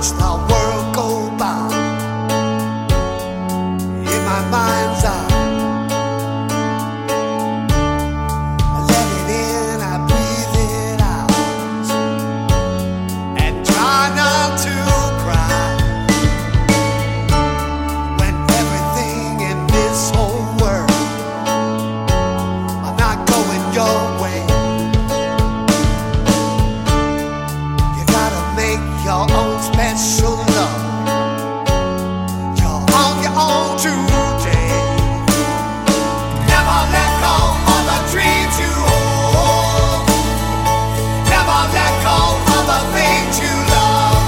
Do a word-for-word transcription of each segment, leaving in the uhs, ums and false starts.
watch the world go by in my mind's eye. I let it in, I breathe it out, and try not to cry when everything in this whole world are not going your way. You gotta make your own special love. You're on your own today. Never let go of the dreams you hold. Never let go of the things you love.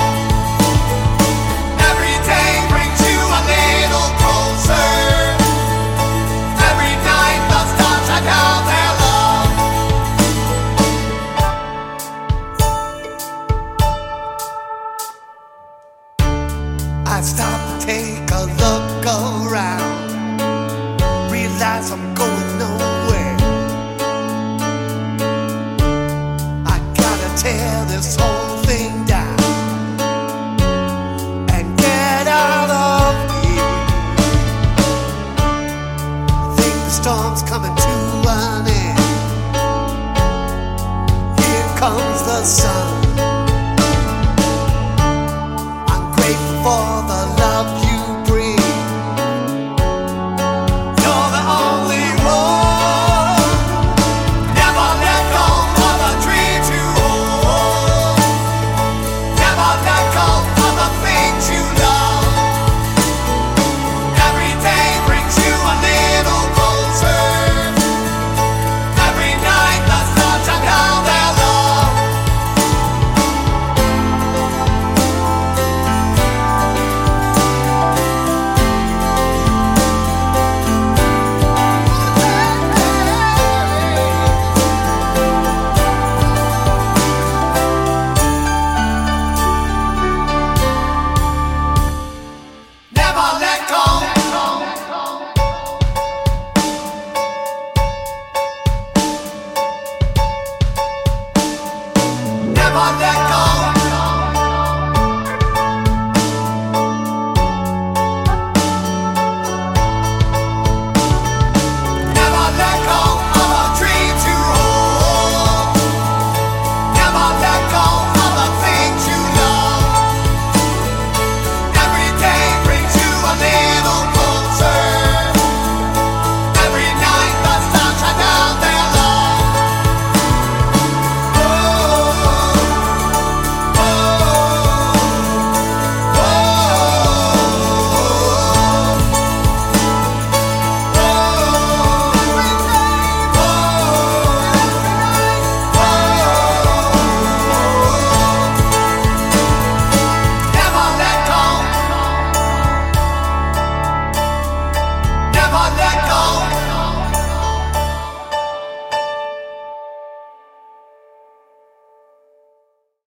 Every day brings you a little closer. Every night the stars shine down their love. I stop and take a look around, realize I'm going nowhere. I gotta tear this whole thing down and get out of here. Think the storm's coming to an end. Here comes the sun.